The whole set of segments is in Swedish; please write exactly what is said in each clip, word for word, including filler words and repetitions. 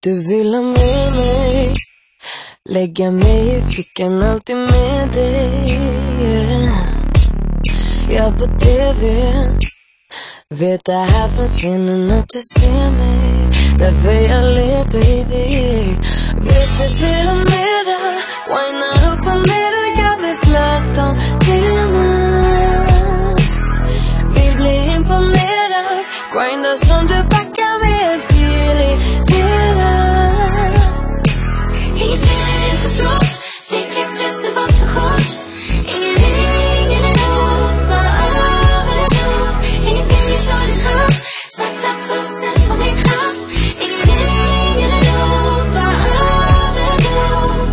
Du vill ha med mig, lägga mig i fickan alltid med dig. Jag på tv vet det här från scenen att du ser mig. Därför jag ler baby. Vet du vill ha mera, whina upp och ner och gör mig blöt om benen. Vill bli imponerad, grinda som du backar med en bil i delar. Ingen felar är för brått, fick ett tröst, det var för kort. Ingen ring, ingen ros, bara överdos. Ingen spring, tar det kropp, svarta pulsen på min hals. Ingen ring, ingen ros, bara överdos.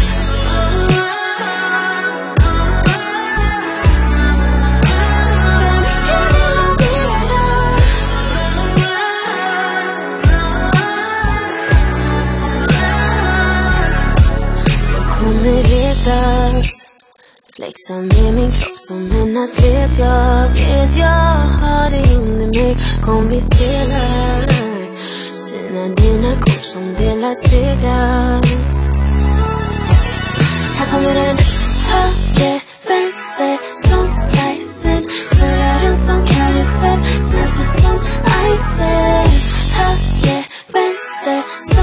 Kommer retas, flexa med min kropp som en atlet. Jag vet jag har det under mig. Kom vi spelar, syna dina kort som delar segrar. Här kommer den, höger, vänster som Tyson. Snurrar runt som karusell, smälter som ice. Höger, vänster